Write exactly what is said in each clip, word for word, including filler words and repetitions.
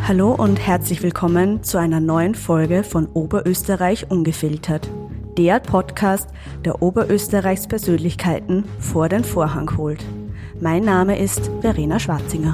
Hallo und herzlich willkommen zu einer neuen Folge von Oberösterreich Ungefiltert, der Podcast, der Oberösterreichs Persönlichkeiten vor den Vorhang holt. Mein Name ist Verena Schwarzinger.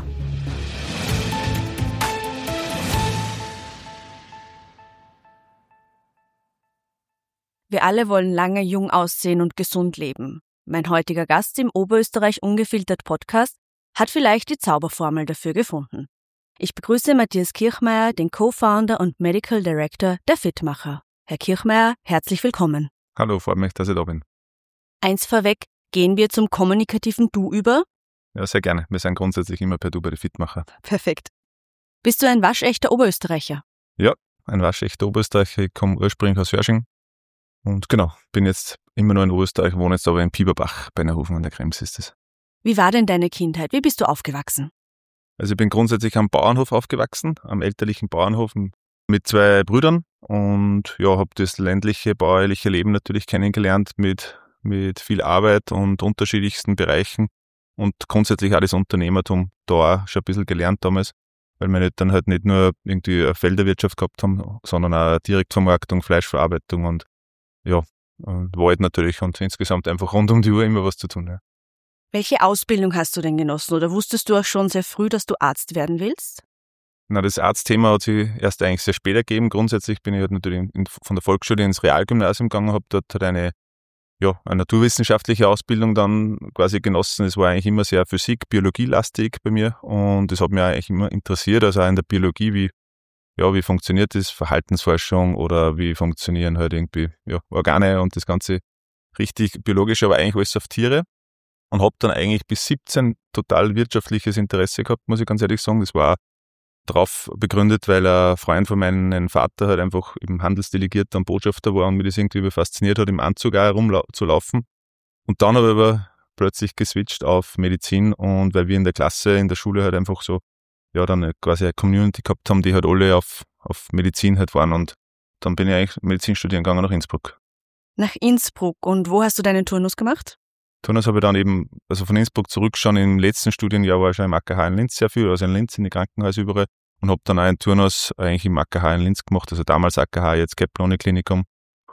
Wir alle wollen lange jung aussehen und gesund leben. Mein heutiger Gast im Oberösterreich Ungefiltert Podcast hat vielleicht die Zauberformel dafür gefunden. Ich begrüße Matthias Kirchmeier, den Co-Founder und Medical Director der Fitmacher. Herr Kirchmeier, herzlich willkommen. Hallo, freut mich, dass ich da bin. Eins vorweg, gehen wir zum kommunikativen Du über? Ja, sehr gerne. Wir sind grundsätzlich immer per Du bei der Fitmacher. Perfekt. Bist du ein waschechter Oberösterreicher? Ja, ein waschechter Oberösterreicher. Ich komme ursprünglich aus Hörsching. Und genau, bin jetzt immer noch in Oberösterreich, wohne jetzt aber in Pieperbach bei Neuhofen an der Krems ist es. Wie war denn deine Kindheit? Wie bist du aufgewachsen? Also ich bin grundsätzlich am Bauernhof aufgewachsen, am elterlichen Bauernhof mit zwei Brüdern und ja, habe das ländliche, bäuerliche Leben natürlich kennengelernt mit, mit viel Arbeit und unterschiedlichsten Bereichen und grundsätzlich auch das Unternehmertum da auch schon ein bisschen gelernt damals, weil meine Eltern halt nicht nur irgendwie eine Felderwirtschaft gehabt haben, sondern auch Direktvermarktung, Fleischverarbeitung und ja, und Wald natürlich und insgesamt einfach rund um die Uhr immer was zu tun. Ja. Welche Ausbildung hast du denn genossen oder wusstest du auch schon sehr früh, dass du Arzt werden willst? Na, das Arztthema hat sich erst eigentlich sehr spät ergeben. Grundsätzlich bin ich halt natürlich in, von der Volksschule ins Realgymnasium gegangen, habe dort halt eine, ja, eine naturwissenschaftliche Ausbildung dann quasi genossen. Es war eigentlich immer sehr Physik-, Biologie-lastig bei mir und das hat mich eigentlich immer interessiert, also auch in der Biologie, wie, ja, wie funktioniert das, Verhaltensforschung oder wie funktionieren halt irgendwie ja, Organe und das Ganze richtig biologisch, aber eigentlich alles auf Tiere. Und habe dann eigentlich bis siebzehn total wirtschaftliches Interesse gehabt, muss ich ganz ehrlich sagen. Das war darauf begründet, weil ein Freund von meinem Vater halt einfach im Handelsdelegierter und Botschafter war und mir das irgendwie fasziniert hat, im Anzug auch herumzulaufen. Und dann habe ich aber plötzlich geswitcht auf Medizin und weil wir in der Klasse, in der Schule halt einfach so, ja, dann quasi eine Community gehabt haben, die halt alle auf, auf Medizin halt waren und dann bin ich eigentlich Medizin studieren gegangen nach Innsbruck. Nach Innsbruck. Und wo hast du deinen Turnus gemacht? Turnus habe ich dann eben, also von Innsbruck zurück schon im letzten Studienjahr war ich schon im A K H in Linz sehr viel, also in Linz in die Krankenhäuser überall und habe dann auch einen Turnus eigentlich im A K H in Linz gemacht, also damals A K H, jetzt Keplone Klinikum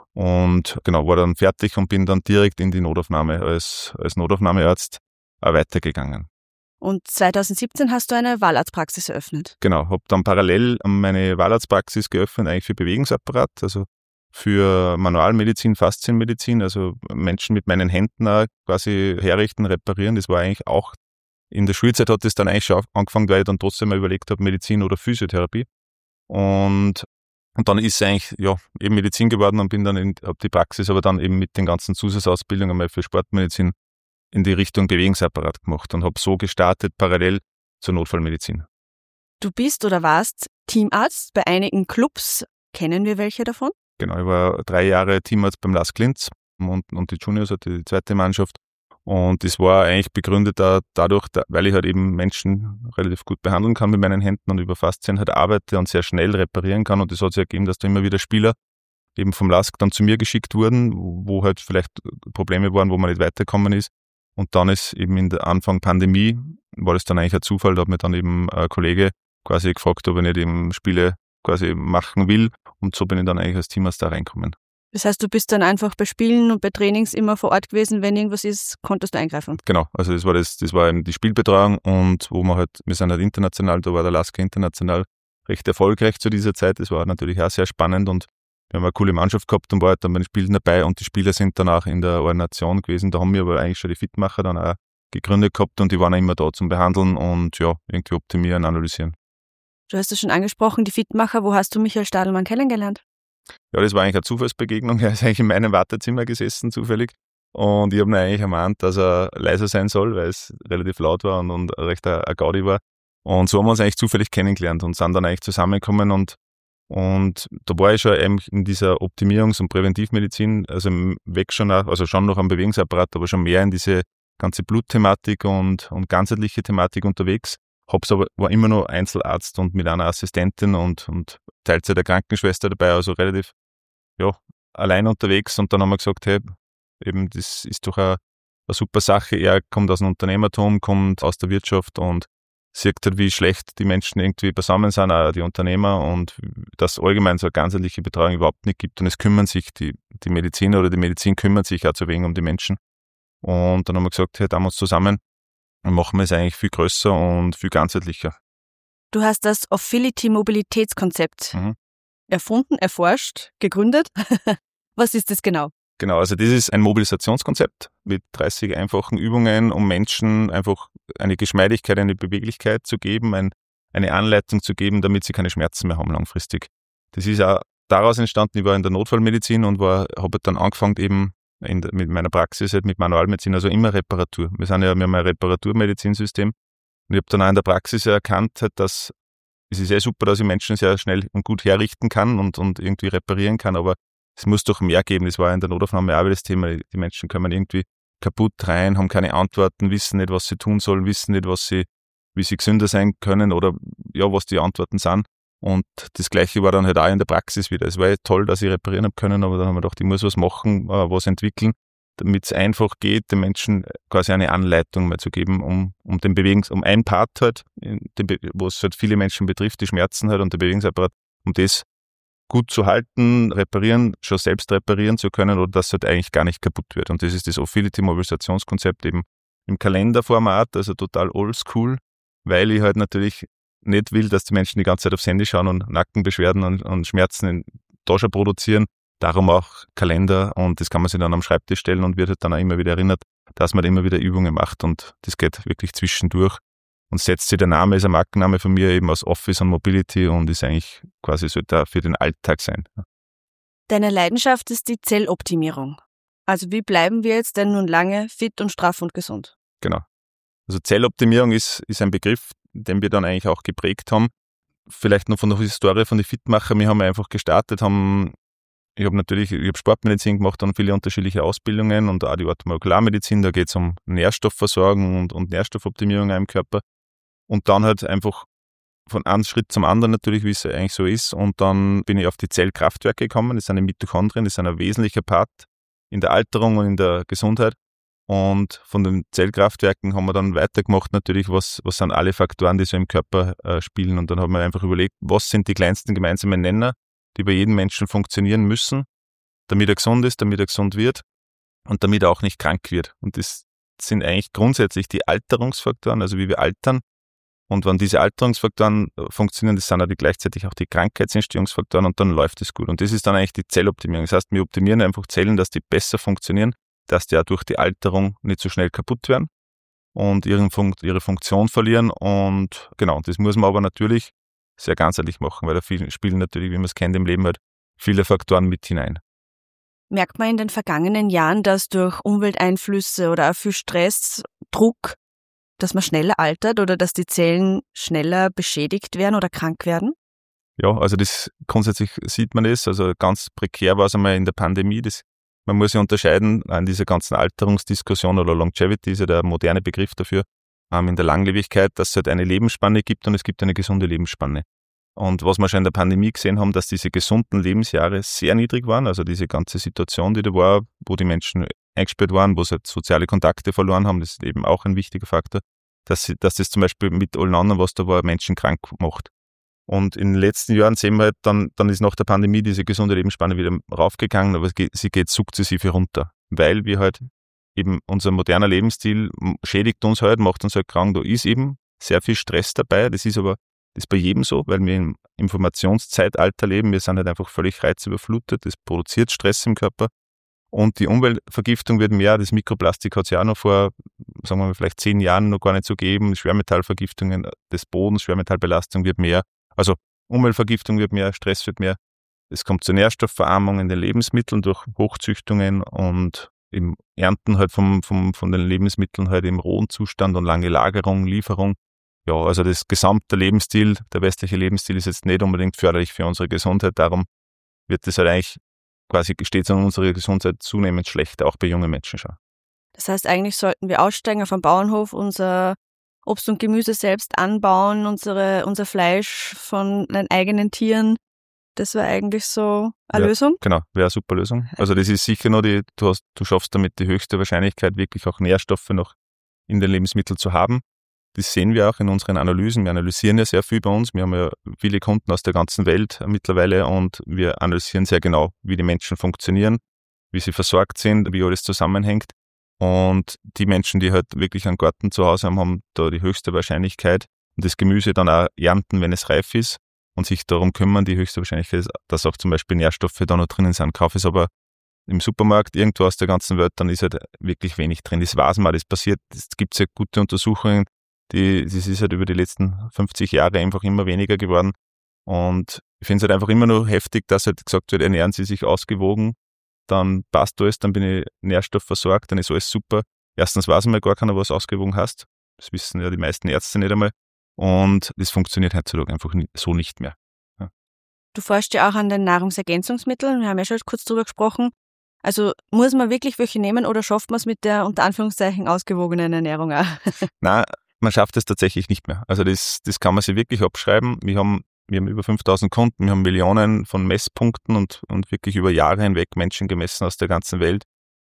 und genau, war dann fertig und bin dann direkt in die Notaufnahme als, als Notaufnahmearzt auch weitergegangen. Und zweitausendsiebzehn hast du eine Wahlarztpraxis eröffnet? Genau, habe dann parallel meine Wahlarztpraxis geöffnet, eigentlich für Bewegungsapparat, also für Manualmedizin, Faszienmedizin, also Menschen mit meinen Händen auch quasi herrichten, reparieren. Das war eigentlich auch, in der Schulzeit hat das dann eigentlich schon angefangen, weil ich dann trotzdem mal überlegt habe, Medizin oder Physiotherapie. Und, und dann ist es eigentlich, ja, eben Medizin geworden und bin dann in, habe die Praxis aber dann eben mit den ganzen Zusatzausbildungen mal für Sportmedizin in die Richtung Bewegungsapparat gemacht und habe so gestartet, parallel zur Notfallmedizin. Du bist oder warst Teamarzt bei einigen Clubs. Kennen wir welche davon? Genau, ich war drei Jahre Teamarzt beim Lask Linz und, und die Juniors, also die zweite Mannschaft. Und das war eigentlich begründet da, dadurch, da, weil ich halt eben Menschen relativ gut behandeln kann mit meinen Händen und über Faszien halt arbeite und sehr schnell reparieren kann. Und das hat sich ergeben, dass da immer wieder Spieler eben vom Lask dann zu mir geschickt wurden, wo halt vielleicht Probleme waren, wo man nicht weitergekommen ist. Und dann ist eben in der Anfang Pandemie, war das dann eigentlich ein Zufall, da hat mir dann eben ein Kollege quasi gefragt, ob ich nicht eben Spiele quasi machen will. Und so bin ich dann eigentlich als Teamarzt da reinkommen. Das heißt, du bist dann einfach bei Spielen und bei Trainings immer vor Ort gewesen, wenn irgendwas ist, konntest du eingreifen? Genau, also das war das, das war eben die Spielbetreuung und wo wir halt, wir sind halt international, da war der Lask international recht erfolgreich zu dieser Zeit. Das war natürlich auch sehr spannend und wir haben eine coole Mannschaft gehabt und war halt dann bei den Spielen dabei und die Spieler sind dann auch in der Ordination gewesen. Da haben wir aber eigentlich schon die Fitmacher dann auch gegründet gehabt und die waren auch immer da zum Behandeln und ja, irgendwie optimieren, analysieren. Du hast es schon angesprochen, die Fitmacher. Wo hast du Michael Stadelmann kennengelernt? Ja, das war eigentlich eine Zufallsbegegnung. Er ist eigentlich in meinem Wartezimmer gesessen, zufällig. Und ich habe ihn eigentlich ermahnt, dass er leiser sein soll, weil es relativ laut war und, und recht ein, ein Gaudi war. Und so haben wir uns eigentlich zufällig kennengelernt und sind dann eigentlich zusammengekommen. Und, und da war ich schon eben in dieser Optimierungs- und Präventivmedizin, also weg schon, auch, also schon noch am Bewegungsapparat, aber schon mehr in diese ganze Blutthematik und, und ganzheitliche Thematik unterwegs. Hab's aber, war immer noch Einzelarzt und mit einer Assistentin und, und Teilzeit der Krankenschwester dabei, also relativ, ja, allein unterwegs. Und dann haben wir gesagt, hey, eben, das ist doch eine, eine super Sache. Er kommt aus dem Unternehmertum, kommt aus der Wirtschaft und sieht halt, wie schlecht die Menschen irgendwie beisammen sind, auch die Unternehmer, und dass allgemein so eine ganzheitliche Betreuung überhaupt nicht gibt, und es kümmern sich, die, die Mediziner oder die Medizin kümmert sich auch zu wenig um die Menschen. Und dann haben wir gesagt, hey, da haben wir uns zusammen und machen wir es eigentlich viel größer und viel ganzheitlicher. Du hast das Ofility-Mobilitätskonzept mhm. erfunden, erforscht, gegründet. Was ist das genau? Genau, also das ist ein Mobilisationskonzept mit dreißig einfachen Übungen, um Menschen einfach eine Geschmeidigkeit, eine Beweglichkeit zu geben, ein, eine Anleitung zu geben, damit sie keine Schmerzen mehr haben langfristig. Das ist auch daraus entstanden, ich war in der Notfallmedizin und war, habe dann angefangen eben in der, mit meiner Praxis halt mit Manualmedizin, also immer Reparatur. Wir sind ja, wir haben ein Reparaturmedizinsystem und ich habe dann auch in der Praxis erkannt, halt, dass es ist sehr super, dass ich Menschen sehr schnell und gut herrichten kann und, und irgendwie reparieren kann, aber es muss doch mehr geben. Das war in der Notaufnahme auch wieder das Thema. Die Menschen kommen irgendwie kaputt rein, haben keine Antworten, wissen nicht, was sie tun sollen, wissen nicht, was sie, wie sie gesünder sein können oder ja, was die Antworten sind. Und das Gleiche war dann halt auch in der Praxis wieder. Es war ja toll, dass ich reparieren habe können, aber dann haben wir gedacht, ich muss was machen, was entwickeln, damit es einfach geht, den Menschen quasi eine Anleitung mal zu geben, um, um den Bewegungs-, um ein Part halt, wo es halt viele Menschen betrifft, die Schmerzen halt und der Bewegungsapparat, um das gut zu halten, reparieren, schon selbst reparieren zu können oder dass es halt eigentlich gar nicht kaputt wird. Und das ist das Ofility-Mobilisationskonzept eben im Kalenderformat, also total oldschool, weil ich halt natürlich nicht will, dass die Menschen die ganze Zeit aufs Handy schauen und Nackenbeschwerden und, und Schmerzen in, da schon produzieren. Darum auch Kalender, und das kann man sich dann am Schreibtisch stellen und wird halt dann auch immer wieder erinnert, dass man immer wieder Übungen macht, und das geht wirklich zwischendurch. Und setzt sich, der Name ist ein Markenname von mir eben aus Office und Mobility und ist eigentlich quasi, sollte auch für den Alltag sein. Deine Leidenschaft ist die Zelloptimierung. Also wie bleiben wir jetzt denn nun lange fit und straff und gesund? Genau. Also Zelloptimierung ist, ist ein Begriff, den wir dann eigentlich auch geprägt haben. Vielleicht noch von der Historie von den Fitmacher. Wir haben einfach gestartet, haben, ich habe natürlich, ich habe Sportmedizin gemacht, dann viele unterschiedliche Ausbildungen und auch die Molekularmedizin, da geht es um Nährstoffversorgung und, und Nährstoffoptimierung im Körper. Und dann halt einfach von einem Schritt zum anderen natürlich, wie es eigentlich so ist. Und dann bin ich auf die Zellkraftwerke gekommen. Das sind die Mitochondrien, das ist ein wesentlicher Part in der Alterung und in der Gesundheit. Und von den Zellkraftwerken haben wir dann weitergemacht natürlich, was, was sind alle Faktoren, die so im Körper äh, spielen. Und dann haben wir einfach überlegt, was sind die kleinsten gemeinsamen Nenner, die bei jedem Menschen funktionieren müssen, damit er gesund ist, damit er gesund wird und damit er auch nicht krank wird. Und das sind eigentlich grundsätzlich die Alterungsfaktoren, also wie wir altern. Und wenn diese Alterungsfaktoren funktionieren, das sind auch die, gleichzeitig auch die Krankheitsentstehungsfaktoren, und dann läuft es gut. Und das ist dann eigentlich die Zelloptimierung. Das heißt, wir optimieren einfach Zellen, dass die besser funktionieren, dass die auch durch die Alterung nicht so schnell kaputt werden und ihren Fun- ihre Funktion verlieren. Und genau, das muss man aber natürlich sehr ganzheitlich machen, weil da viel, spielen natürlich, wie man es kennt im Leben, halt viele Faktoren mit hinein. Merkt man in den vergangenen Jahren, dass durch Umwelteinflüsse oder auch viel Stress, Druck, dass man schneller altert oder dass die Zellen schneller beschädigt werden oder krank werden? Ja, also das grundsätzlich sieht man das. Also ganz prekär war es einmal in der Pandemie. Das, man muss ja unterscheiden an dieser ganzen Alterungsdiskussion, oder Longevity ist ja der moderne Begriff dafür, ähm, in der Langlebigkeit, dass es halt eine Lebensspanne gibt und es gibt eine gesunde Lebensspanne. Und was wir schon in der Pandemie gesehen haben, dass diese gesunden Lebensjahre sehr niedrig waren, also diese ganze Situation, die da war, wo die Menschen eingesperrt waren, wo sie halt soziale Kontakte verloren haben, das ist eben auch ein wichtiger Faktor, dass, sie, dass das zum Beispiel mit allen anderen, was da war, Menschen krank macht. Und in den letzten Jahren sehen wir halt, dann, dann ist nach der Pandemie diese gesunde Lebensspanne wieder raufgegangen, aber geht, sie geht sukzessive runter, weil wir halt eben, unser moderner Lebensstil schädigt uns halt, macht uns halt krank, da ist eben sehr viel Stress dabei, das ist aber das ist bei jedem so, weil wir im Informationszeitalter leben, wir sind halt einfach völlig reizüberflutet, das produziert Stress im Körper. Und die Umweltvergiftung wird mehr, das Mikroplastik hat es ja auch noch vor, sagen wir mal, vielleicht zehn Jahren noch gar nicht so gegeben, Schwermetallvergiftungen des Bodens, Schwermetallbelastung wird mehr, also Umweltvergiftung wird mehr, Stress wird mehr. Es kommt zur Nährstoffverarmung in den Lebensmitteln durch Hochzüchtungen und im Ernten halt vom, vom, von den Lebensmitteln halt im rohen Zustand und lange Lagerung, Lieferung. Ja, also das gesamte Lebensstil, der westliche Lebensstil ist jetzt nicht unbedingt förderlich für unsere Gesundheit, darum wird das halt eigentlich quasi, steht es an unserer Gesundheit zunehmend schlechter, auch bei jungen Menschen schon. Das heißt, eigentlich sollten wir aussteigen vom Bauernhof, unser Obst und Gemüse selbst anbauen, unsere, unser Fleisch von den eigenen Tieren. Das wäre eigentlich so eine ja, Lösung? Genau, wäre eine super Lösung. Also das ist sicher noch die, du hast, du schaffst damit die höchste Wahrscheinlichkeit, wirklich auch Nährstoffe noch in den Lebensmitteln zu haben. das sehen wir auch in unseren Analysen. Wir analysieren ja sehr viel bei uns. Wir haben ja viele Kunden aus der ganzen Welt mittlerweile und wir analysieren sehr genau, wie die Menschen funktionieren, wie sie versorgt sind, wie alles zusammenhängt. Und die Menschen, die halt wirklich einen Garten zu Hause haben, haben da die höchste Wahrscheinlichkeit und das Gemüse dann auch ernten, wenn es reif ist und sich darum kümmern, die höchste Wahrscheinlichkeit ist, dass auch zum Beispiel Nährstoffe da noch drinnen sind. Kauf es aber im Supermarkt irgendwo aus der ganzen Welt, dann ist halt wirklich wenig drin. Das weiß man, das passiert, es gibt ja gute Untersuchungen, die, das ist halt über die letzten fünfzig Jahre einfach immer weniger geworden. Und ich finde es halt einfach immer nur heftig, dass halt gesagt wird, ernähren Sie sich ausgewogen, dann passt alles, dann bin ich nährstoffversorgt, dann ist alles super. Erstens weiß mal gar keiner, was ausgewogen heißt. Das wissen ja die meisten Ärzte nicht einmal. Und das funktioniert heutzutage einfach so nicht mehr. Ja. Du forschst ja auch an den Nahrungsergänzungsmitteln, wir haben ja schon kurz drüber gesprochen. Also muss man wirklich welche nehmen oder schafft man es mit der unter Anführungszeichen ausgewogenen Ernährung auch? Nein, man schafft es tatsächlich nicht mehr. Also das, das kann man sich wirklich abschreiben. Wir haben, wir haben über fünftausend Kunden, wir haben Millionen von Messpunkten und, und wirklich über Jahre hinweg Menschen gemessen aus der ganzen Welt.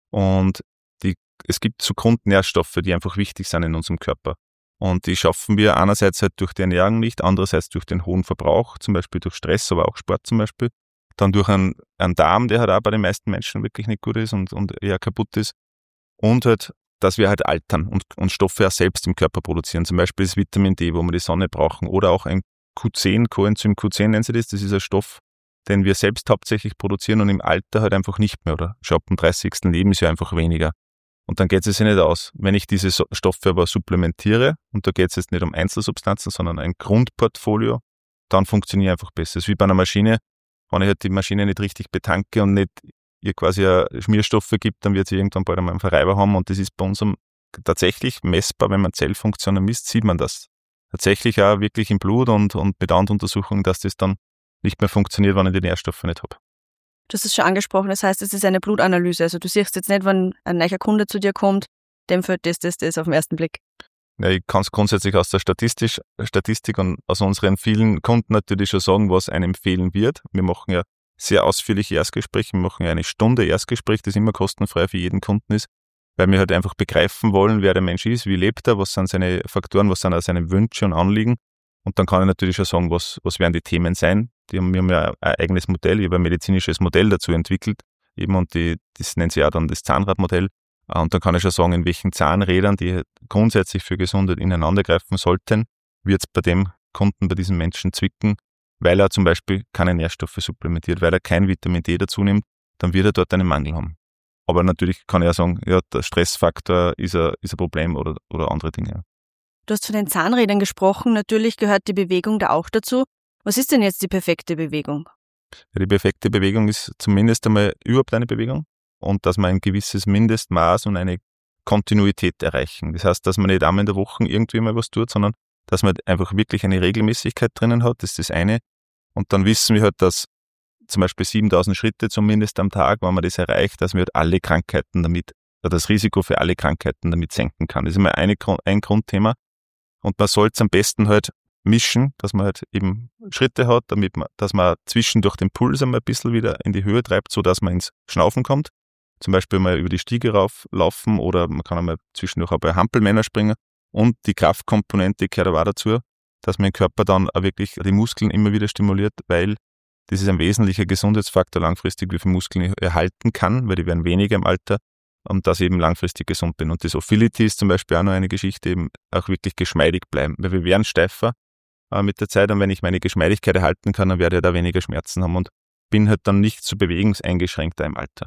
Und die, es gibt so Grundnährstoffe, die einfach wichtig sind in unserem Körper. Und die schaffen wir einerseits halt durch die Ernährung nicht, andererseits durch den hohen Verbrauch, zum Beispiel durch Stress, aber auch Sport zum Beispiel. Dann durch einen, einen Darm, der halt auch bei den meisten Menschen wirklich nicht gut ist und, und eher kaputt ist. Und halt, dass wir halt altern und, und Stoffe auch selbst im Körper produzieren. Zum Beispiel das Vitamin D, wo wir die Sonne brauchen. Oder auch ein Q zehn, Coenzym Q zehn nennen sie das. Das ist ein Stoff, den wir selbst hauptsächlich produzieren und im Alter halt einfach nicht mehr. Oder schon ab dem dreißigsten Lebensjahr einfach weniger. Und dann geht es sich nicht aus. Wenn ich diese Stoffe aber supplementiere, und da geht es jetzt nicht um Einzelsubstanzen, sondern ein Grundportfolio, dann funktioniert einfach besser. Das ist wie bei einer Maschine. Wenn ich halt die Maschine nicht richtig betanke und nicht ihr quasi Schmierstoffe gibt, dann wird sie irgendwann bald einmal einen Verreiber haben. Und das ist bei uns tatsächlich messbar, wenn man Zellfunktionen misst, sieht man das. Tatsächlich auch wirklich im Blut und, und mit anderen Untersuchungen, dass das dann nicht mehr funktioniert, wenn ich die Nährstoffe nicht habe. Du hast es schon angesprochen, das heißt, es ist eine Blutanalyse. Also du siehst jetzt nicht, wenn ein neuer Kunde zu dir kommt, dem fällt das, das, das auf den ersten Blick. Ja, ich kann es grundsätzlich aus der Statistisch, Statistik und aus unseren vielen Kunden natürlich schon sagen, was einem empfehlen wird. Wir machen ja sehr ausführliche Erstgespräche, wir machen ja eine Stunde Erstgespräch, das immer kostenfrei für jeden Kunden ist, weil wir halt einfach begreifen wollen, wer der Mensch ist, wie lebt er, was sind seine Faktoren, was sind auch seine Wünsche und Anliegen. Und dann kann ich natürlich schon sagen, was, was werden die Themen sein. Die haben, wir haben ja ein eigenes Modell, ich habe ein medizinisches Modell dazu entwickelt, eben, und die, das nennt sich auch dann das Zahnradmodell. Und dann kann ich schon sagen, in welchen Zahnrädern, die grundsätzlich für Gesundheit ineinander greifen sollten, wird es bei dem Kunden, bei diesem Menschen zwicken, weil er zum Beispiel keine Nährstoffe supplementiert, weil er kein Vitamin D dazu nimmt, dann wird er dort einen Mangel haben. Aber natürlich kann ich ja sagen, ja, der Stressfaktor ist ein, ist ein Problem oder, oder andere Dinge. Du hast von den Zahnrädern gesprochen, natürlich gehört die Bewegung da auch dazu. Was ist denn jetzt die perfekte Bewegung? Ja, die perfekte Bewegung ist zumindest einmal überhaupt eine Bewegung und dass man ein gewisses Mindestmaß und eine Kontinuität erreichen. Das heißt, dass man nicht einmal in der Woche irgendwie mal was tut, sondern dass man einfach wirklich eine Regelmäßigkeit drinnen hat, das ist das eine. Und dann wissen wir halt, dass zum Beispiel siebentausend Schritte zumindest am Tag, wenn man das erreicht, dass man halt alle Krankheiten damit, oder das Risiko für alle Krankheiten damit senken kann. Das ist immer eine, ein Grundthema. Und man sollte es am besten halt mischen, dass man halt eben Schritte hat, damit man, dass man zwischendurch den Puls einmal ein bisschen wieder in die Höhe treibt, so dass man ins Schnaufen kommt. Zum Beispiel mal über die Stiege rauflaufen oder man kann einmal zwischendurch auch bei Hampelmänner springen. Und die Kraftkomponente gehört aber auch dazu, dass man den Körper dann auch wirklich die Muskeln immer wieder stimuliert, weil das ist ein wesentlicher Gesundheitsfaktor langfristig, wie viel Muskeln ich erhalten kann, weil die werden weniger im Alter, und dass ich eben langfristig gesund bin. Und das Ophility ist zum Beispiel auch noch eine Geschichte, eben auch wirklich geschmeidig bleiben, weil wir werden steifer äh, mit der Zeit, und wenn ich meine Geschmeidigkeit erhalten kann, dann werde ich da weniger Schmerzen haben und bin halt dann nicht so bewegungseingeschränkter im Alter.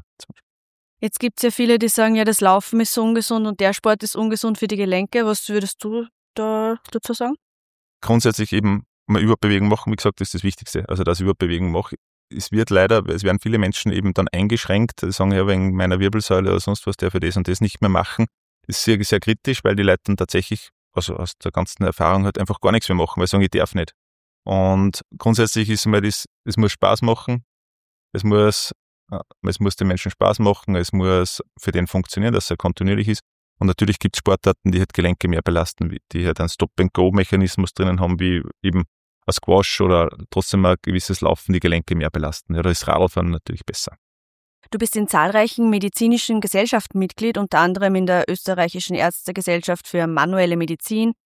Jetzt gibt es ja viele, die sagen, ja, das Laufen ist so ungesund und der Sport ist ungesund für die Gelenke. Was würdest du da dazu sagen? Grundsätzlich eben mal Überbewegung machen, wie gesagt, das ist das Wichtigste. Also, dass ich Überbewegung mache. Es wird leider, es werden viele Menschen eben dann eingeschränkt, die sagen, ja, wegen meiner Wirbelsäule oder sonst was, der für das und das nicht mehr machen. Das ist sehr, sehr kritisch, weil die Leute dann tatsächlich, also aus der ganzen Erfahrung halt einfach gar nichts mehr machen, weil sie sagen, ich darf nicht. Und grundsätzlich ist immer das, es muss Spaß machen, es muss, es muss den Menschen Spaß machen, es muss für den funktionieren, dass er kontinuierlich ist. Und natürlich gibt es Sportarten, die halt Gelenke mehr belasten, die halt einen Stop-and-Go-Mechanismus drinnen haben, wie eben ein Squash oder trotzdem ein gewisses Laufen, die Gelenke mehr belasten. Ja, da ist Radlfahren natürlich besser. Du bist in zahlreichen medizinischen Gesellschaften Mitglied, unter anderem in der Österreichischen Ärztegesellschaft für manuelle Medizin,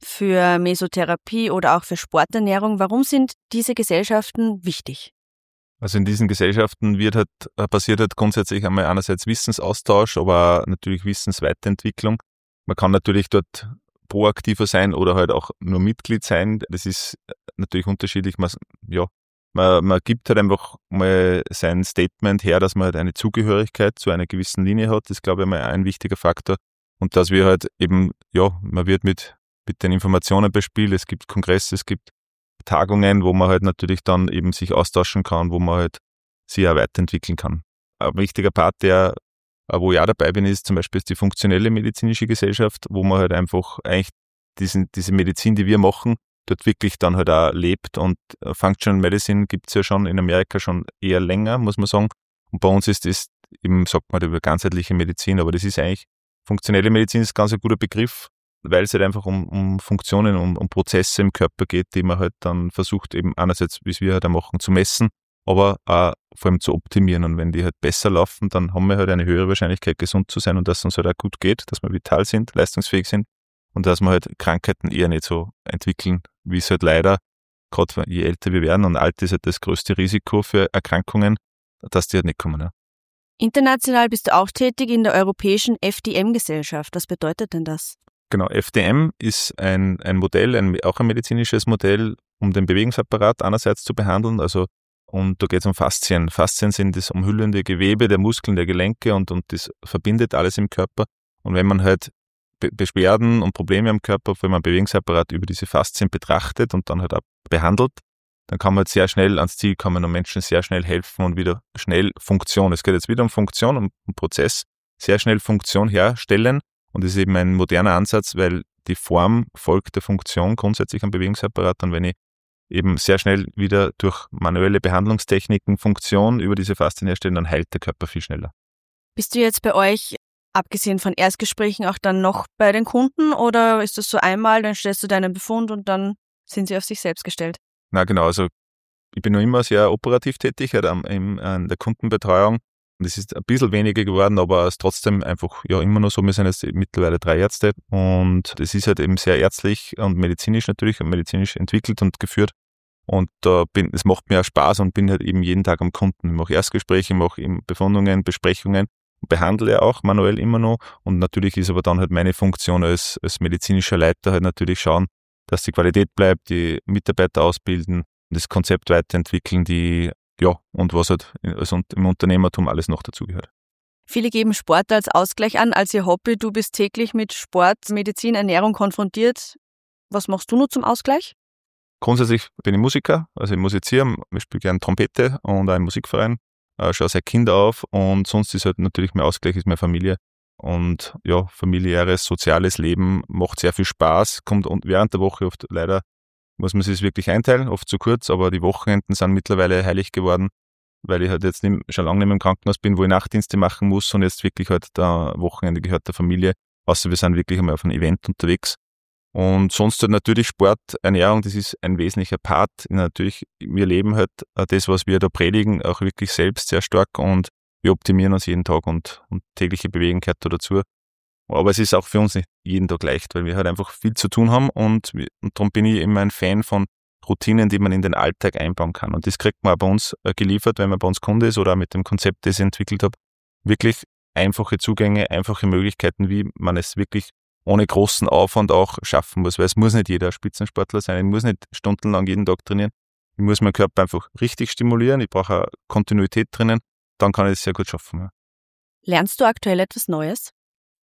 für Mesotherapie oder auch für Sporternährung. Warum sind diese Gesellschaften wichtig? Also in diesen Gesellschaften wird halt, passiert halt grundsätzlich einmal einerseits Wissensaustausch, aber auch natürlich Wissensweiterentwicklung. Man kann natürlich dort proaktiver sein oder halt auch nur Mitglied sein. Das ist natürlich unterschiedlich. Man, ja, man, man gibt halt einfach mal sein Statement her, dass man halt eine Zugehörigkeit zu einer gewissen Linie hat. Das ist, glaube ich, mal ein wichtiger Faktor. Und dass wir halt eben, ja, man wird mit, mit den Informationen bespielt. Es gibt Kongresse, es gibt Tagungen, wo man halt natürlich dann eben sich austauschen kann, wo man halt sich auch weiterentwickeln kann. Ein wichtiger Part, der, wo ich auch dabei bin, ist zum Beispiel ist die funktionelle medizinische Gesellschaft, wo man halt einfach eigentlich diesen, diese Medizin, die wir machen, dort wirklich dann halt auch lebt. Und Functional Medicine gibt es ja schon in Amerika schon eher länger, muss man sagen. Und bei uns ist das eben, sagt man, über ganzheitliche Medizin, aber das ist eigentlich, funktionelle Medizin ist ganz ein guter Begriff, weil es halt einfach um, um Funktionen, um, um Prozesse im Körper geht, die man halt dann versucht eben einerseits, wie es wir halt auch machen, zu messen, aber auch vor allem zu optimieren. Und wenn die halt besser laufen, dann haben wir halt eine höhere Wahrscheinlichkeit, gesund zu sein und dass es uns halt auch gut geht, dass wir vital sind, leistungsfähig sind und dass wir halt Krankheiten eher nicht so entwickeln, wie es halt leider, gerade je älter wir werden und alt ist halt das größte Risiko für Erkrankungen, dass die halt nicht kommen. Ja. International bist du auch tätig in der europäischen F D M-Gesellschaft. Was bedeutet denn das? Genau, F D M ist ein, ein Modell, ein, auch ein medizinisches Modell, um den Bewegungsapparat einerseits zu behandeln. Also, und da geht es um Faszien. Faszien sind das umhüllende Gewebe der Muskeln, der Gelenke und, und das verbindet alles im Körper. Und wenn man halt Be- Beschwerden und Probleme am Körper, wenn man Bewegungsapparat über diese Faszien betrachtet und dann halt auch behandelt, dann kann man halt sehr schnell ans Ziel kommen und Menschen sehr schnell helfen und wieder schnell Funktion. Es geht jetzt wieder um Funktion, um, um Prozess, sehr schnell Funktion herstellen. Und das ist eben ein moderner Ansatz, weil die Form folgt der Funktion grundsätzlich am Bewegungsapparat. Und wenn ich eben sehr schnell wieder durch manuelle Behandlungstechniken Funktion über diese Faszien herstelle, dann heilt der Körper viel schneller. Bist du jetzt bei euch, abgesehen von Erstgesprächen, auch dann noch bei den Kunden oder ist das so einmal, dann stellst du deinen Befund und dann sind sie auf sich selbst gestellt? Na genau, also ich bin noch immer sehr operativ tätig halt am, im, an der Kundenbetreuung. Und es ist ein bisschen weniger geworden, aber es ist trotzdem einfach ja immer noch so. Wir sind jetzt mittlerweile drei Ärzte und es ist halt eben sehr ärztlich und medizinisch natürlich und medizinisch entwickelt und geführt. Und da bin, es macht mir auch Spaß und bin halt eben jeden Tag am Kunden. Ich mache Erstgespräche, ich mache eben Befundungen, Besprechungen, behandle auch manuell immer noch. Und natürlich ist aber dann halt meine Funktion als, als medizinischer Leiter halt natürlich schauen, dass die Qualität bleibt, die Mitarbeiter ausbilden, das Konzept weiterentwickeln, die ja, und was halt also im Unternehmertum alles noch dazugehört. Viele geben Sport als Ausgleich an, als ihr Hobby. Du bist täglich mit Sport, Medizin, Ernährung konfrontiert. Was machst du nur zum Ausgleich? Grundsätzlich bin ich Musiker, also ich musiziere, ich spiele gerne Trompete und auch im Musikverein, äh, schaue seit Kind auf und sonst ist halt natürlich mein Ausgleich ist meine Familie. Und ja, familiäres, soziales Leben macht sehr viel Spaß, kommt und während der Woche oft leider muss man sich es wirklich einteilen, oft zu kurz, aber die Wochenenden sind mittlerweile heilig geworden, weil ich halt jetzt nicht, schon lange nicht mehr im Krankenhaus bin, wo ich Nachtdienste machen muss und jetzt wirklich halt der Wochenende gehört der Familie, außer wir sind wirklich einmal auf einem Event unterwegs. Und sonst halt natürlich Sport, Ernährung, das ist ein wesentlicher Part. Natürlich, wir leben halt das, was wir da predigen, auch wirklich selbst sehr stark und wir optimieren uns jeden Tag und, und tägliche Bewegung gehört da dazu. Aber es ist auch für uns nicht jeden Tag leicht, weil wir halt einfach viel zu tun haben und, und darum bin ich immer ein Fan von Routinen, die man in den Alltag einbauen kann. Und das kriegt man auch bei uns geliefert, wenn man bei uns Kunde ist oder auch mit dem Konzept, das ich entwickelt habe. Wirklich einfache Zugänge, einfache Möglichkeiten, wie man es wirklich ohne großen Aufwand auch schaffen muss, weil es muss nicht jeder Spitzensportler sein, ich muss nicht stundenlang jeden Tag trainieren. Ich muss meinen Körper einfach richtig stimulieren, ich brauche auch Kontinuität drinnen, dann kann ich es sehr gut schaffen. Ja. Lernst du aktuell etwas Neues?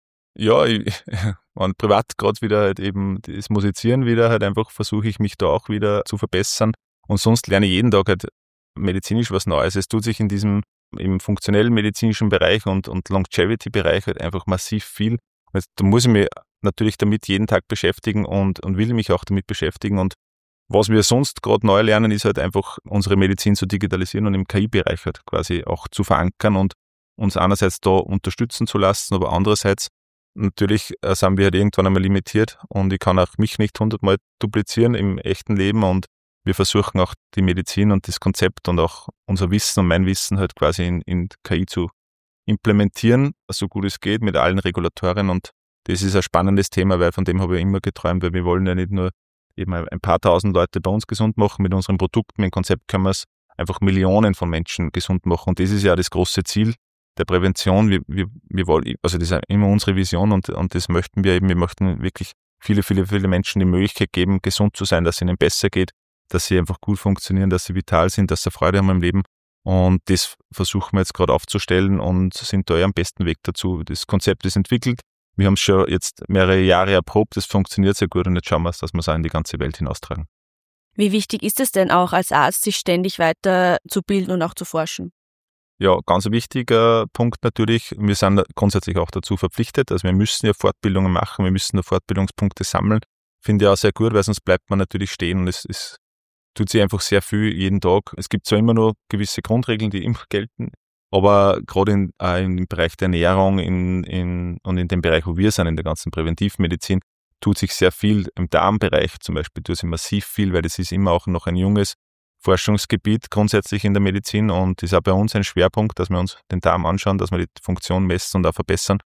Ja, ich, und privat gerade wieder halt eben das Musizieren wieder, halt einfach versuche ich mich da auch wieder zu verbessern. Und sonst lerne ich jeden Tag halt medizinisch was Neues. Es tut sich in diesem im funktionellen medizinischen Bereich und, und Longevity-Bereich halt einfach massiv viel. Und da muss ich mich natürlich damit jeden Tag beschäftigen und, und will mich auch damit beschäftigen. Und was wir sonst gerade neu lernen, ist halt einfach unsere Medizin zu digitalisieren und im K I-Bereich halt quasi auch zu verankern und uns einerseits da unterstützen zu lassen, aber andererseits natürlich äh, sind wir halt irgendwann einmal limitiert und ich kann auch mich nicht hundertmal duplizieren im echten Leben und wir versuchen auch die Medizin und das Konzept und auch unser Wissen und mein Wissen halt quasi in, in K I zu implementieren, so gut es geht mit allen Regulatorien und das ist ein spannendes Thema, weil von dem habe ich immer geträumt, weil wir wollen ja nicht nur eben ein paar tausend Leute bei uns gesund machen. Mit unserem Produkt, mit dem Konzept können wir es einfach Millionen von Menschen gesund machen. Und das ist ja das große Ziel der Prävention. Wir, wir, wir wollen, also das ist immer unsere Vision und, und das möchten wir eben. Wir möchten wirklich viele, viele, viele Menschen die Möglichkeit geben, gesund zu sein, dass es ihnen besser geht, dass sie einfach gut funktionieren, dass sie vital sind, dass sie Freude haben im Leben. Und das versuchen wir jetzt gerade aufzustellen und sind da ja am besten Weg dazu. Das Konzept ist entwickelt. Wir haben es schon jetzt mehrere Jahre erprobt, das funktioniert sehr gut und jetzt schauen wir es, dass wir es auch in die ganze Welt hinaustragen. Wie wichtig ist es denn auch als Arzt, sich ständig weiterzubilden und auch zu forschen? Ja, ganz ein wichtiger Punkt natürlich. Wir sind grundsätzlich auch dazu verpflichtet. Also wir müssen ja Fortbildungen machen, wir müssen ja Fortbildungspunkte sammeln. Finde ich auch sehr gut, weil sonst bleibt man natürlich stehen und es, es tut sich einfach sehr viel jeden Tag. Es gibt zwar immer noch gewisse Grundregeln, die immer gelten, aber gerade in, äh, im Bereich der Ernährung in, in, und in dem Bereich, wo wir sind, in der ganzen Präventivmedizin, tut sich sehr viel. Im Darmbereich zum Beispiel tut sich massiv viel, weil das ist immer auch noch ein junges Forschungsgebiet grundsätzlich in der Medizin und ist auch bei uns ein Schwerpunkt, dass wir uns den Darm anschauen, dass wir die Funktion messen und auch verbessern.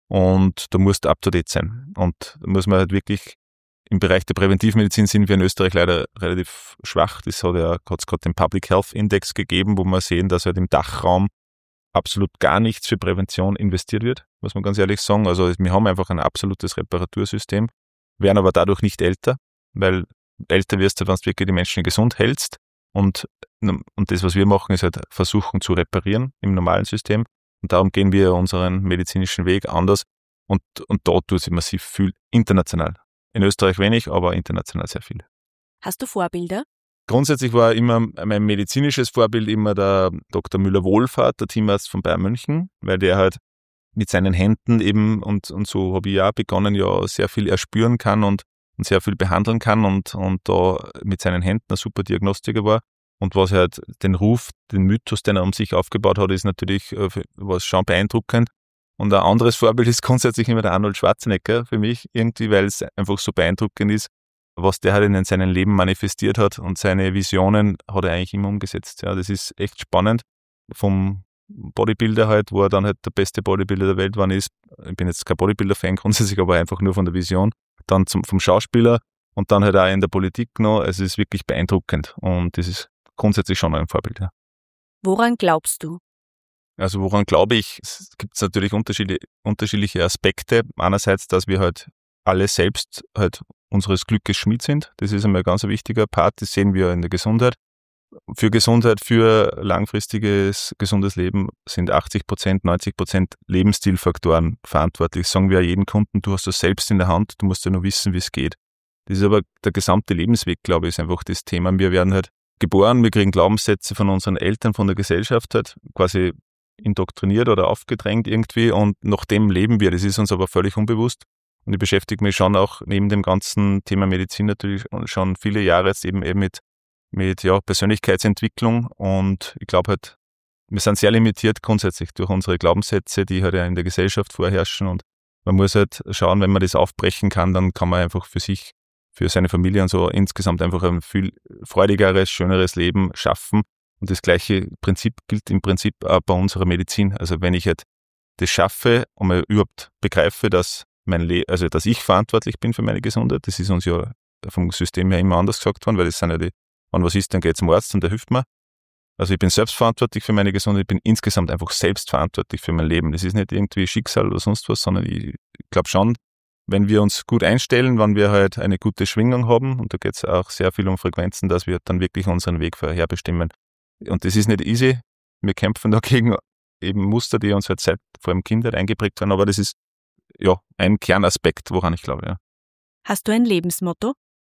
Und da musst du up-to-date sein. Und da muss man halt wirklich, im Bereich der Präventivmedizin sind wir in Österreich leider relativ schwach. Das hat ja hat's gerade den Public Health Index gegeben, wo wir sehen, dass halt im Dachraum absolut gar nichts für Prävention investiert wird, muss man ganz ehrlich sagen. Also wir haben einfach ein absolutes Reparatursystem, werden aber dadurch nicht älter, weil älter wirst du, wenn du wirklich die Menschen gesund hältst. Und, und das, was wir machen, ist halt versuchen zu reparieren im normalen System. Und darum gehen wir unseren medizinischen Weg anders. Und, und dort tut sich massiv viel international. In Österreich wenig, aber international sehr viel. Hast du Vorbilder? Grundsätzlich war immer mein medizinisches Vorbild immer der Doktor Müller-Wohlfahrt, der Teamarzt von Bayern München, weil der halt mit seinen Händen eben, und, und so habe ich ja begonnen, ja sehr viel erspüren kann und und sehr viel behandeln kann und, und da mit seinen Händen ein super Diagnostiker war. Und was halt den Ruf, den Mythos, den er um sich aufgebaut hat, ist natürlich was schon beeindruckend. Und ein anderes Vorbild ist grundsätzlich immer der Arnold Schwarzenegger für mich irgendwie, weil es einfach so beeindruckend ist, was der halt in seinem Leben manifestiert hat und seine Visionen hat er eigentlich immer umgesetzt. Ja, das ist echt spannend. Vom Bodybuilder halt, wo er dann halt der beste Bodybuilder der Welt war, ist. Ich bin jetzt kein Bodybuilder-Fan grundsätzlich, aber einfach nur von der Vision. Dann zum, vom Schauspieler und dann halt auch in der Politik noch. Es ist wirklich beeindruckend und das ist grundsätzlich schon ein Vorbild. Ja. Woran glaubst du? Also woran glaube ich? Es gibt natürlich unterschiedliche, unterschiedliche Aspekte. Einerseits, dass wir halt alle selbst halt unseres Glückes Schmied sind. Das ist einmal ein ganz wichtiger Part. Das sehen wir in der Gesundheit. Für Gesundheit, für langfristiges, gesundes Leben sind achtzig Prozent, neunzig Prozent Lebensstilfaktoren verantwortlich. Sagen wir jedem Kunden, du hast das selbst in der Hand, du musst ja nur wissen, wie es geht. Das ist aber der gesamte Lebensweg, glaube ich, ist einfach das Thema. Wir werden halt geboren, wir kriegen Glaubenssätze von unseren Eltern, von der Gesellschaft halt quasi indoktriniert oder aufgedrängt irgendwie und nach dem leben wir. Das ist uns aber völlig unbewusst. Und ich beschäftige mich schon auch neben dem ganzen Thema Medizin natürlich schon viele Jahre jetzt eben, eben mit mit ja, Persönlichkeitsentwicklung und ich glaube halt, wir sind sehr limitiert grundsätzlich durch unsere Glaubenssätze, die halt ja in der Gesellschaft vorherrschen und man muss halt schauen, wenn man das aufbrechen kann, dann kann man einfach für sich, für seine Familie und so insgesamt einfach ein viel freudigeres, schöneres Leben schaffen und das gleiche Prinzip gilt im Prinzip auch bei unserer Medizin. Also wenn ich halt das schaffe und mal überhaupt begreife, dass mein Le- also dass ich verantwortlich bin für meine Gesundheit, das ist uns ja vom System her immer anders gesagt worden, weil das sind ja die wenn was ist, dann geht zum Arzt und der hilft mir. Also ich bin selbstverantwortlich für meine Gesundheit, ich bin insgesamt einfach selbstverantwortlich für mein Leben. Das ist nicht irgendwie Schicksal oder sonst was, sondern ich glaube schon, wenn wir uns gut einstellen, wenn wir halt eine gute Schwingung haben, und da geht es auch sehr viel um Frequenzen, dass wir dann wirklich unseren Weg vorherbestimmen. Und das ist nicht easy. Wir kämpfen dagegen eben Muster, die uns halt seit vor allem Kindheit eingeprägt werden, aber das ist ja ein Kernaspekt, woran ich glaube. Ja. Hast du ein Lebensmotto?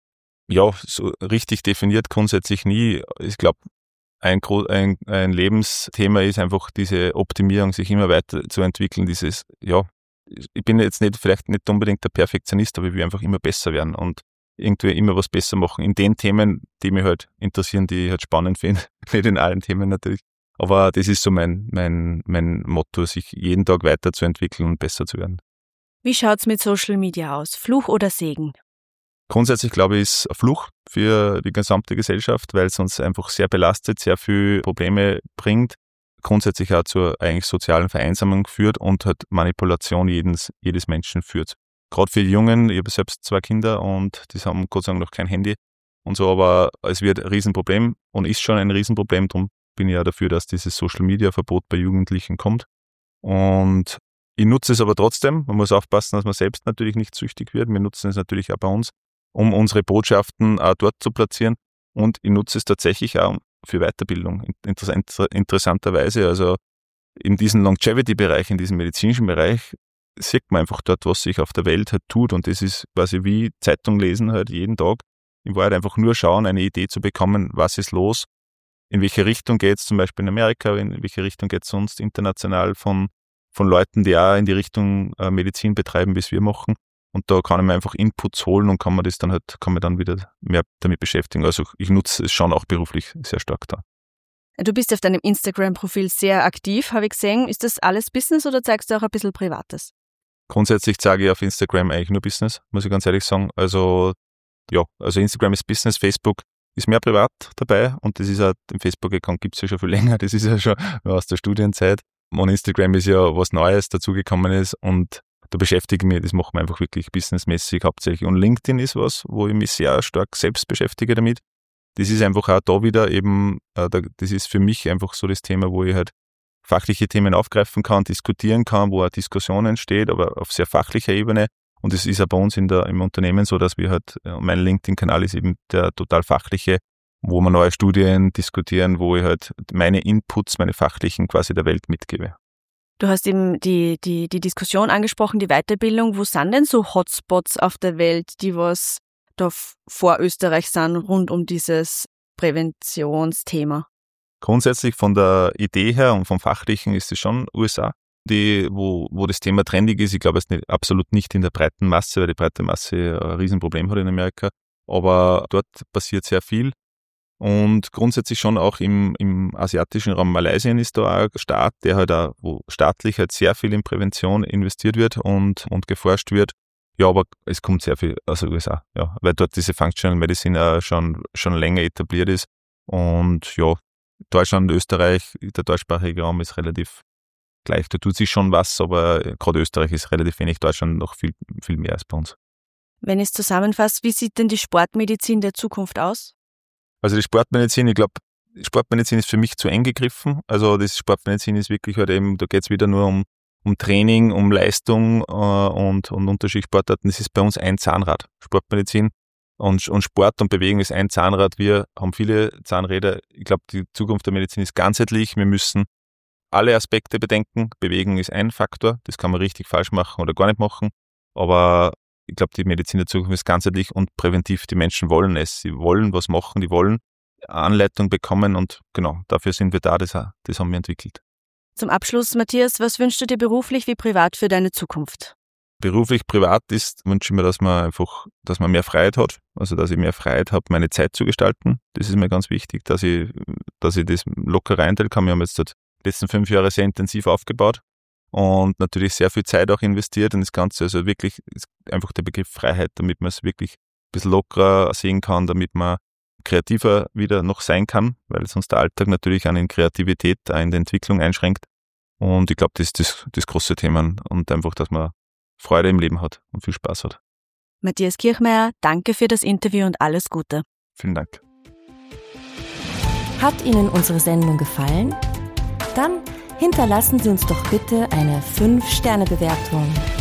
Ja, so richtig definiert grundsätzlich nie. Ich glaube, ein, ein, ein Lebensthema ist einfach diese Optimierung, sich immer weiterzuentwickeln. Dieses, ja, ich bin jetzt nicht, vielleicht nicht unbedingt der Perfektionist, aber ich will einfach immer besser werden und irgendwie immer was besser machen. In den Themen, die mich halt interessieren, die ich halt spannend finde. Nicht in allen Themen natürlich. Aber das ist so mein, mein, mein Motto, sich jeden Tag weiterzuentwickeln und besser zu werden. Wie schaut's mit Social Media aus? Fluch oder Segen? Grundsätzlich glaube ich, ist ein Fluch für die gesamte Gesellschaft, weil es uns einfach sehr belastet, sehr viele Probleme bringt, grundsätzlich auch zur eigentlich sozialen Vereinsamung führt und halt Manipulation jedes, jedes Menschen führt. gerade für die Jungen, ich habe selbst zwei Kinder und die haben Gott sei Dank noch kein Handy und so, aber es wird ein Riesenproblem und ist schon ein Riesenproblem, darum bin ich ja dafür, dass dieses Social-Media-Verbot bei Jugendlichen kommt. Und ich nutze es aber trotzdem, man muss aufpassen, dass man selbst natürlich nicht süchtig wird. Wir nutzen es natürlich auch bei uns, um unsere Botschaften auch dort zu platzieren und ich nutze es tatsächlich auch für Weiterbildung, Interessant, interessanterweise, also in diesem Longevity-Bereich, in diesem medizinischen Bereich, sieht man einfach dort, was sich auf der Welt halt tut und das ist quasi wie Zeitung lesen halt jeden Tag. Ich wollte halt einfach nur schauen, eine Idee zu bekommen, was ist los, in welche Richtung geht es zum Beispiel in Amerika, in welche Richtung geht es sonst international von, von Leuten, die auch in die Richtung äh, Medizin betreiben, wie es wir machen. Und da kann ich mir einfach Inputs holen und kann man das dann halt, kann man dann wieder mehr damit beschäftigen. Also ich nutze es schon auch beruflich sehr stark da. Du bist auf deinem Instagram-Profil sehr aktiv, habe ich gesehen. Ist das alles Business oder zeigst du auch ein bisschen Privates? Grundsätzlich zeige ich auf Instagram eigentlich nur Business, muss ich ganz ehrlich sagen. Also ja, also Instagram ist Business, Facebook ist mehr privat dabei und das ist ja, den Facebook-Account gibt es ja schon viel länger, das ist ja schon aus der Studienzeit. Und Instagram ist ja was Neues dazugekommen ist und da beschäftige ich mich, das macht man einfach wirklich businessmäßig hauptsächlich. Und LinkedIn ist was, wo ich mich sehr stark selbst beschäftige damit. Das ist einfach auch da wieder eben, äh, das ist für mich einfach so das Thema, wo ich halt fachliche Themen aufgreifen kann, diskutieren kann, wo eine Diskussion entsteht, aber auf sehr fachlicher Ebene. Und es ist auch bei uns in der, im Unternehmen so, dass wir halt, mein LinkedIn-Kanal ist eben der total fachliche, wo wir neue Studien diskutieren, wo ich halt meine Inputs, meine fachlichen quasi der Welt mitgebe. Du hast eben die, die, die Diskussion angesprochen, die Weiterbildung. Wo sind denn so Hotspots auf der Welt, die was da vor Österreich sind, rund um dieses Präventionsthema? Grundsätzlich von der Idee her und vom Fachlichen ist es schon U S A, die, wo, wo das Thema trendig ist. Ich glaube, es ist nicht, absolut nicht in der breiten Masse, weil die breite Masse ein Riesenproblem hat in Amerika. Aber dort passiert sehr viel. Und grundsätzlich schon auch im, im asiatischen Raum. Malaysia ist da auch ein Staat, der halt auch, wo staatlich halt sehr viel in Prävention investiert wird und, und geforscht wird. Ja, aber es kommt sehr viel aus den U S A, ja, weil dort diese Functional Medicine auch schon, schon länger etabliert ist. Und ja, Deutschland, Österreich, der deutschsprachige Raum ist relativ gleich. Da tut sich schon was, aber gerade Österreich ist relativ wenig, Deutschland noch viel, viel mehr als bei uns. Wenn ich es zusammenfasse, wie sieht denn die Sportmedizin der Zukunft aus? Also die Sportmedizin, ich glaube, Sportmedizin ist für mich zu eng gegriffen. Also die Sportmedizin ist wirklich halt eben, da geht es wieder nur um, um Training, um Leistung äh, und, und unterschiedliche Sportarten. Das ist bei uns ein Zahnrad. Sportmedizin und, und Sport und Bewegung ist ein Zahnrad. Wir haben viele Zahnräder. Ich glaube, die Zukunft der Medizin ist ganzheitlich. Wir müssen alle Aspekte bedenken. Bewegung ist ein Faktor. Das kann man richtig falsch machen oder gar nicht machen. Aber ich glaube, die Medizin der Zukunft ist ganzheitlich und präventiv. Die Menschen wollen es. Sie wollen was machen. Die wollen Anleitung bekommen und genau, dafür sind wir da. Das, das haben wir entwickelt. Zum Abschluss, Matthias, was wünschst du dir beruflich wie privat für deine Zukunft? Beruflich, privat ist, wünsche ich mir, dass man einfach, dass man mehr Freiheit hat. Also, dass ich mehr Freiheit habe, meine Zeit zu gestalten. Das ist mir ganz wichtig, dass ich, dass ich das locker reinteilen kann. Wir haben jetzt die letzten fünf Jahre sehr intensiv aufgebaut und natürlich sehr viel Zeit auch investiert in das Ganze. Also wirklich ist einfach der Begriff Freiheit, damit man es wirklich ein bisschen lockerer sehen kann, damit man kreativer wieder noch sein kann, weil sonst der Alltag natürlich an in Kreativität, auch in der Entwicklung einschränkt. Und ich glaube, das ist das, das große Thema und einfach, dass man Freude im Leben hat und viel Spaß hat. Matthias Kirchmeier, danke für das Interview und alles Gute. Vielen Dank. Hat Ihnen unsere Sendung gefallen? Dann hinterlassen Sie uns doch bitte eine fünf Sterne Bewertung